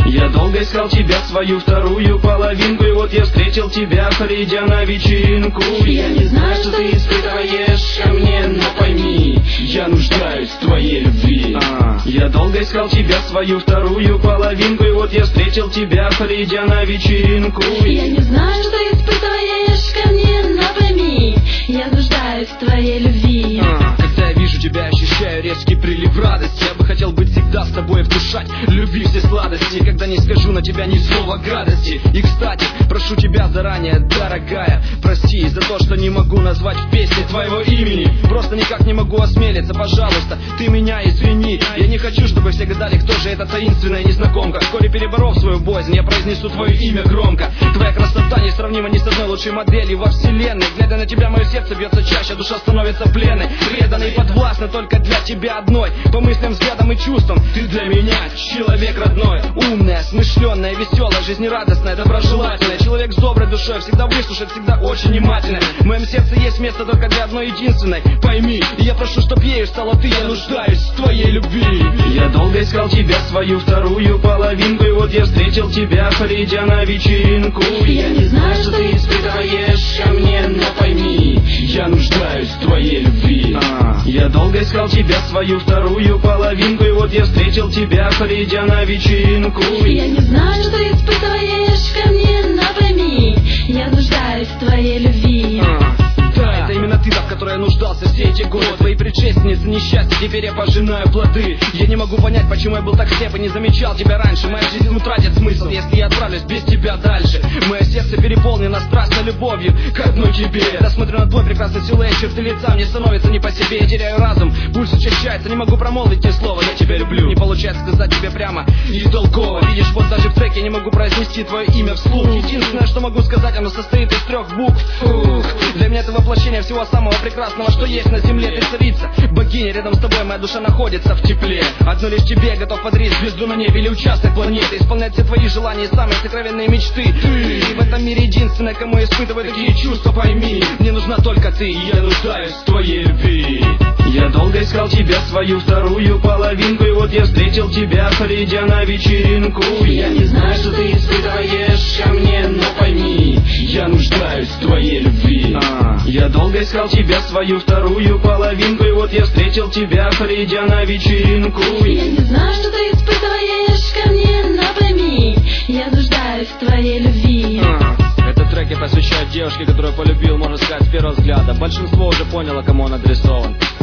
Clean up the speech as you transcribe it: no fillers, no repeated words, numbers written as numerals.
Я долго искал тебя, свою вторую половинку, и вот я встретил тебя, придя на вечеринку. Я не знаю, что ты испытываешь ко мне, но пойми, я нуждаюсь в твоей любви. Я долго искал тебя, свою вторую половинку, и вот я встретил тебя, придя на вечеринку. Я не знаю, что ты испытываешь ко мне, но пойми, я нуждаюсь в твоей любви. Когда я вижу тебя, ощущаю резкий прилив радости. Я бы хотел быть всегда с тобой, вкушать любви все сладости. Когда не скажу на тебя ни слова гадости. И кстати, прошу тебя заранее, дорогая, прости за то, что не могу назвать в песне твоего имени. Просто никак не могу осмелиться, пожалуйста, ты меня извини. Я не хочу, чтобы все гадали, кто же эта таинственная незнакомка. Вскоре переборов свою боязнь, я произнесу твое имя громко. Твоя красота несравнима ни с одной лучшей моделью во вселенной. Глядя на тебя, мое сердце бьется чаще, душа становится пленной, преданной и подвластной только для тебя одной. По мыслям, взглядам и чувствам ты для меня человек родной. Умная, смышленная, веселая, жизнерадостная, доброжелательная. Человек с доброй душой, всегда выслушает, всегда очень внимательная. В моем сердце есть место только для одной единственной. Пойми, я прошу, чтоб ею стала ты. Я нуждаюсь в твоей любви. Я долго искал тебя, свою вторую половинку, и вот я встретил тебя, придя на вечеринку. Я не знаю, что ты испытываешь ко мне, но пойми, я нуждаюсь в твоей любви. Я долго искал тебя, свою вторую половинку, и вот я встретил тебя, придя на вечеринку. Я не знаю, что ты испытываешь ко мне, но пойми, я нуждаюсь в твоей любви. Да, это именно ты, в которой я нуждался все эти годы. Твои предшественницы несчастья, теперь я пожинаю плоды. Я не могу понять, почему я был так слеп и не замечал тебя раньше. Моя жизнь утратит смысл, если я отправлюсь без тебя дальше. Мое сердце переполнено страстной любовью к одной тебе. Когда смотрю на твой прекрасный силуэт, черты лица мне становится не по себе. Я теряю разум, пульс учащается, не могу промолвить ни слова. Я тебя люблю, не получается сказать тебе прямо и толково. Видишь, вот даже в треке я не могу произнести твое имя вслух. Единственное, что могу сказать, оно состоит из 3 букв. Для меня это воплощение всего самого прекрасного, что есть на земле. Ты царица, богиня, рядом с тобой моя душа находится в тепле. Одно лишь тебе готов подарить звезду на небе или участок планеты, исполнять все твои желания и самые сокровенные мечты. Ты в этом мире единственная, кому я испытываю такие чувства, пойми. Мне нужна только ты, и я нуждаюсь в твоей любви. Я долго искал тебя, свою вторую половинку, и вот я встретил тебя, придя на вечеринку. Я не знаю, что ты испытываешь ко мне, но пойми, я нуждаюсь в твоей любви. Я долго искал тебя, свою вторую половинку, и вот я встретил тебя, придя на вечеринку. Я не знаю, что ты испытываешь ко мне, но пойми, я нуждаюсь в твоей любви. Этот трек я посвящаю девушке, которую полюбил, можно сказать, с первого взгляда. Большинство уже поняло, кому он адресован.